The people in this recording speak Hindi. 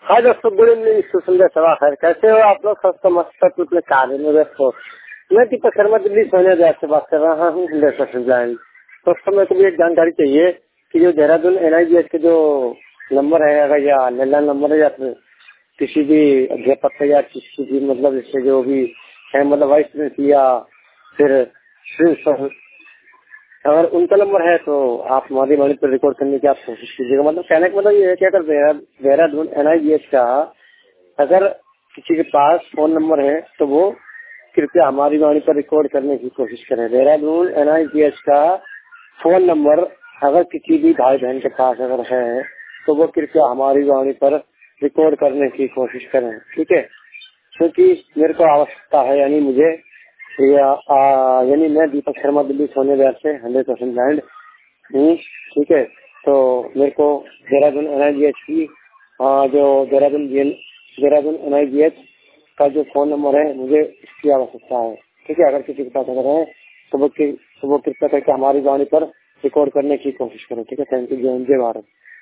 हाँ दोस्तों, गुड इवनिंग, सुंदर सवा खैर। कैसे हो आप लोग? सब तो मस्त अपने कार्य में व्यस्त हो। मैं दीपक शर्मा दिल्ली सोनिया विहार से बात कर रहा हूँ। दोस्तों मेरे को भी एक जानकारी चाहिए कि जो देहरादून NIGH के जो नंबर है, अगर या लैंडलाइन नंबर है या फिर किसी भी अध्यापक का या किसी भी मतलब इससे जो भी है मतलब वाइस प्रिंसिपल या फिर प्रिंसिपल, अगर उनका नंबर है तो आप हमारी वाणी पर रिकॉर्ड करने की आप कोशिश कीजिएगा। मतलब कहने का मतलब ये है कि अगर देहरादून NIGH का अगर किसी के पास फोन नंबर है तो वो कृपया हमारी वाणी पर रिकॉर्ड करने की कोशिश करें। देहरादून NIGH का फोन नंबर अगर किसी भी भाई बहन के पास अगर है तो वो कृपया हमारी वाणी पर रिकॉर्ड करने की कोशिश करें, ठीक है? क्योंकि मेरे को आवश्यकता है, यानी मुझे यानी मैं दीपक शर्मा दिल्ली सोने विहार से 100% ब्रांड हूँ, ठीक है? तो मेरे को देहरादून NIGH की जो देहरादून NIGH का जो फोन नंबर है मुझे इसकी आवश्यकता है, ठीक है? अगर किसी के पास अगर है तो वो कृपया करके हमारी वाणी पर रिकॉर्ड करने की कोशिश करें, ठीक है? Thank you. जय हिंद, जय भारत।